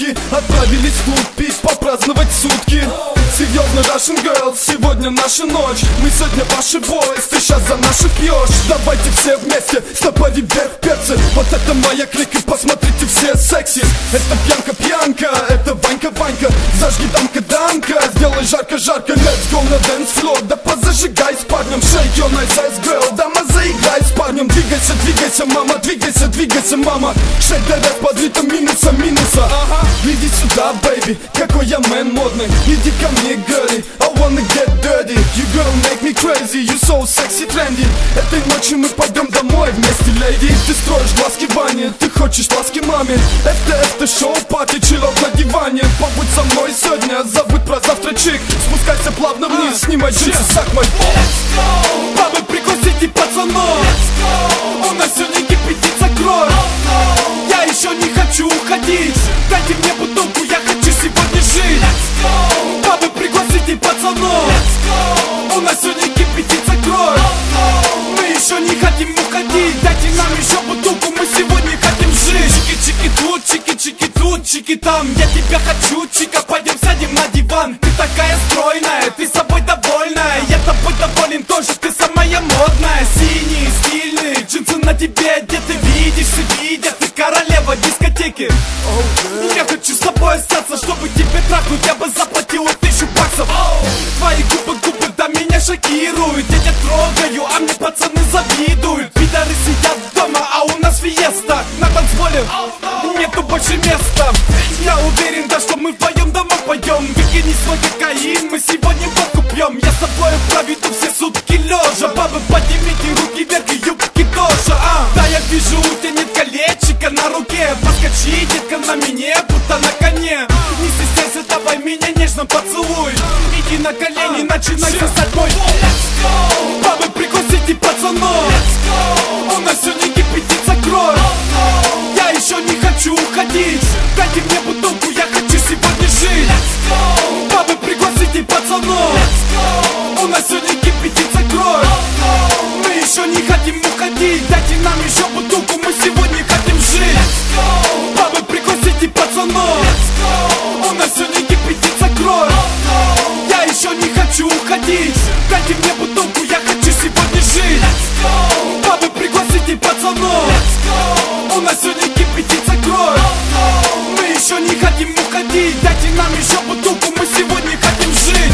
сутки отправились в клуб пить, попраздновать сутки. Серьезно, Russian Girls, сегодня наша ночь. Мы сегодня ваши boys, ты сейчас за наших пьешь. Давайте все вместе, стопори вверх перцы. Вот это моя клика, посмотрите все секси. Это пьянка, это Ванька, зажги дамка, сделай жарко, let's go на dance floor. Да позажигай с парнем, shake your nice ass girl. Дама, заиграй с парнем, двигайся, мама, двигайся, мама. Shake that ass под ритм минуса. Иди сюда, baby, какой я мэн модный. Иди ко мне, girlie, I wanna get dirty. You girl make me crazy, you so sexy, trendy. Этой ночью мы пойдем домой вместе, lady. Ты строишь глазки Ване, ты хочешь ласки маме. Это шоу, пати, чиллот на диване. Побудь со мной сегодня, забудь про завтрачик. Спускайся плавно вниз, снимай джинсы, сак мой. Бабы, пригласите пацанов. У нас сегодня кипятится кровь. Я еще не хочу уходить. Дайте мне бутылку, я хочу сегодня жить. Бабы, пригласите пацанов. У нас сегодня кипятится кровь. Мы еще не хотим уходить. Дайте нам еще бутылку, мы сегодня хотим жить. Чики тут, чики там. Я тебя хочу, чика, пойдем сядем на диван. Ты такая стройная, ты собой довольная. Я тобой доволен тоже, ты самая модная. Синие, стильные, джинсы на тебе, где ты видишься, видят. Ты королева дискотеки. Я хочу с тобой остаться, чтобы тебе трахнуть. Я бы заплатил 1000 баксов. Твои губы до меня шокируют. Я тебя трогаю, а мне пацаны завидуют. Пидоры сидят дома, а у нас фиеста. На танцполе нету больше места. Я уверен, да, что мы вдвоем дома поем. Выкини свой кокаин, мы сегодня водку пьем. Я с тобой проведу все сутки лежа. Бабы, поднимите руки вверх и юбки тоже. Да, я вижу, у тебя нет колечка на руке. Подскочи, детка, на меня, будто на коне. Не стесняйся, давай меня нежно поцелуй. Иди на колени, начинай сосать мой. Бабы, пригласите пацанов. У нас сегодня кипятится кровь. Я еще не хочу уходить. Дайте мне бутылку, я хочу сегодня жить. Бабы, пригласите пацанов. У нас сегодня кипятится кровь. Мы еще не хотим уходить. Дайте нам еще бутылку, мы сегодня хотим жить. Бабы, пригласите пацанов. У нас сегодня кипятится кровь. Я еще не хочу уходить. Дайте мне бутылку, я хочу сегодня жить. Бабы, пригласите пацанов. У нас сегодня кипятится кровь. Мы еще не хотим уходить. Дайте нам еще бутылку, мы сегодня хотим жить.